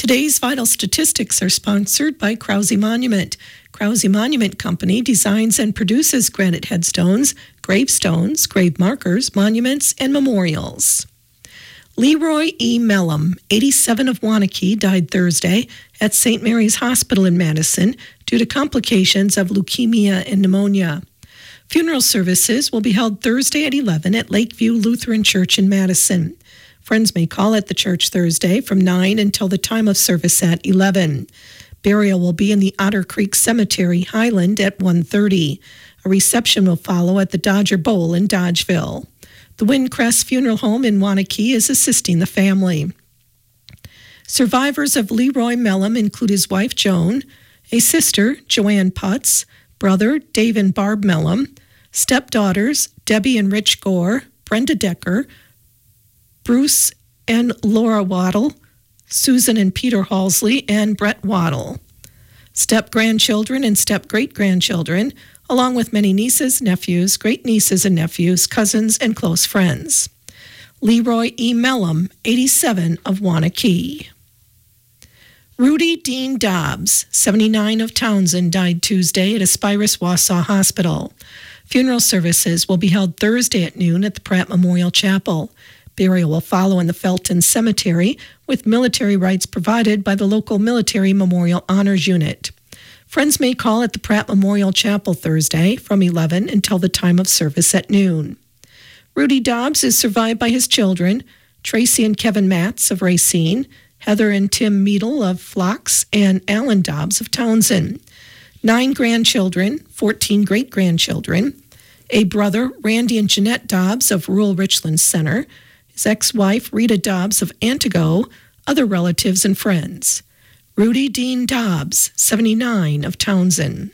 Today's vital statistics are sponsored by Krause Monument. Krause Monument Company designs and produces granite headstones, gravestones, grave markers, monuments, and memorials. Leroy E. Mellum, 87 of Waunakee, died Thursday at St. Mary's Hospital in Madison due to complications of leukemia and pneumonia. Funeral services will be held Thursday at 11 at Lakeview Lutheran Church in Madison. Friends may call at the church Thursday from 9 until the time of service at 11. Burial will be in the Otter Creek Cemetery, Highland, at 1:30. A reception will follow at the Dodger Bowl in Dodgeville. The Windcrest Funeral Home in Waunakee is assisting the family. Survivors of Leroy Mellum include his wife, Joan, a sister, Joanne Putz, brother, Dave and Barb Mellum, stepdaughters, Debbie and Rich Gore, Brenda Decker, Bruce and Laura Waddle, Susan and Peter Halsley, and Brett Waddle. Step-grandchildren and step-great-grandchildren, along with many nieces, nephews, great-nieces and nephews, cousins, and close friends. Leroy E. Mellum, 87 of Waunakee. Rudy Dean Dobbs, 79 of Townsend, died Tuesday at Aspirus Wausau Hospital. Funeral services will be held Thursday at noon at the Pratt Memorial Chapel. Burial will follow in the Felton Cemetery, with military rites provided by the local Military Memorial Honors Unit. Friends may call at the Pratt Memorial Chapel Thursday from 11 until the time of service at noon. Rudy Dobbs is survived by his children, Tracy and Kevin Matz of Racine, Heather and Tim Meadle of Phlox, and Alan Dobbs of Townsend. 9 grandchildren, 14 great-grandchildren, a brother, Randy and Jeanette Dobbs of rural Richland Center, his ex-wife, Rita Dobbs of Antigo, other relatives and friends. Rudy Dean Dobbs, 79 of Townsend.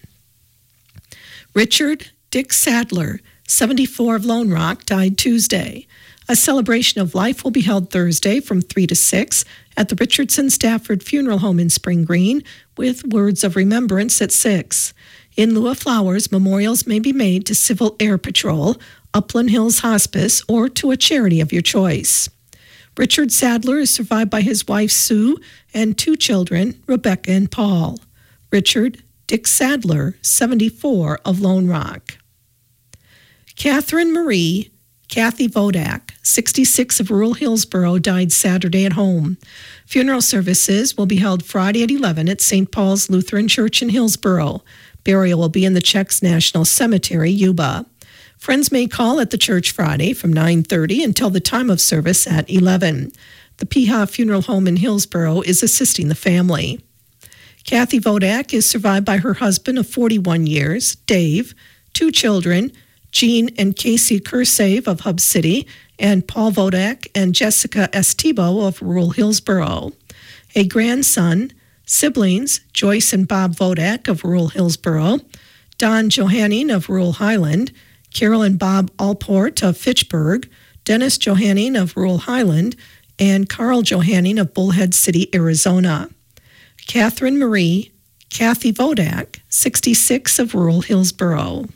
Richard Dick Sadler, 74 of Lone Rock, died Tuesday. A celebration of life will be held Thursday from 3 to 6 at the Richardson Stafford Funeral Home in Spring Green, with words of remembrance at 6. In lieu of flowers, memorials may be made to Civil Air Patrol, Upland Hills Hospice, or to a charity of your choice. Richard Sadler is survived by his wife, Sue, and 2 children, Rebecca and Paul. Richard Dick Sadler, 74 of Lone Rock. Catherine Marie Kathy Vodak, 66 of rural Hillsboro, died Saturday at home. Funeral services will be held Friday at 11 at St. Paul's Lutheran Church in Hillsboro. Burial will be in the Czechs National Cemetery, Yuba. Friends may call at the church Friday from 9:30 until the time of service at 11. The Piha Funeral Home in Hillsboro is assisting the family. Kathy Vodak is survived by her husband of 41 years, Dave, 2 children, Jean and Casey Kursave of Hub City, and Paul Vodak and Jessica Estibo of rural Hillsboro. A grandson, siblings, Joyce and Bob Vodak of rural Hillsboro, Don Johanning of rural Highland, Carol and Bob Alport of Fitchburg, Dennis Johanning of rural Highland, and Carl Johanning of Bullhead City, Arizona. Catherine Marie Kathy Vodak, 66 of rural Hillsboro.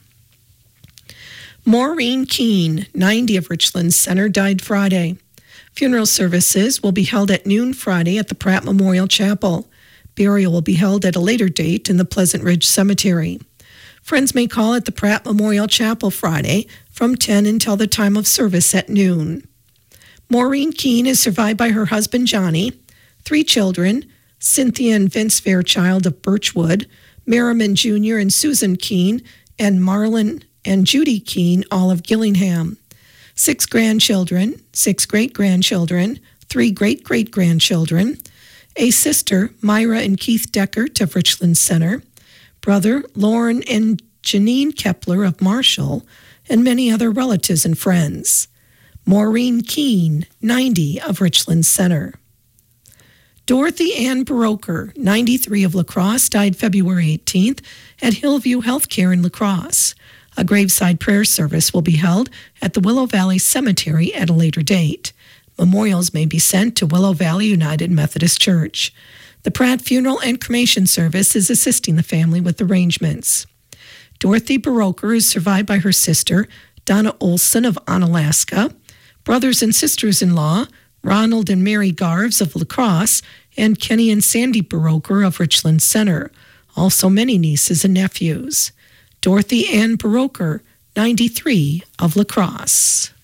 Maureen Keene, 90 of Richland Center, died Friday. Funeral services will be held at noon Friday at the Pratt Memorial Chapel. Burial will be held at a later date in the Pleasant Ridge Cemetery. Friends may call at the Pratt Memorial Chapel Friday from 10 until the time of service at noon. Maureen Keene is survived by her husband Johnny, 3 children, Cynthia and Vince Fairchild of Birchwood, Merriman Jr. and Susan Keene, and Marlon and Judy Keene, all of Gillingham. 6 grandchildren, 6 great-grandchildren, 3 great-great-grandchildren, a sister, Myra and Keith Deckert of Richland Center, brother, Lauren and Janine Kepler of Marshall, and many other relatives and friends. Maureen Keene, 90 of Richland Center. Dorothy Ann Baroker, 93 of La Crosse, died February 18th at Hillview Healthcare in La Crosse. A graveside prayer service will be held at the Willow Valley Cemetery at a later date. Memorials may be sent to Willow Valley United Methodist Church. The Pratt Funeral and Cremation Service is assisting the family with arrangements. Dorothy Baroker is survived by her sister, Donna Olson of Onalaska, brothers and sisters-in-law, Ronald and Mary Garves of La Crosse, and Kenny and Sandy Baroker of Richland Center. Also many nieces and nephews. Dorothy Ann Baroker, 93, of La Crosse.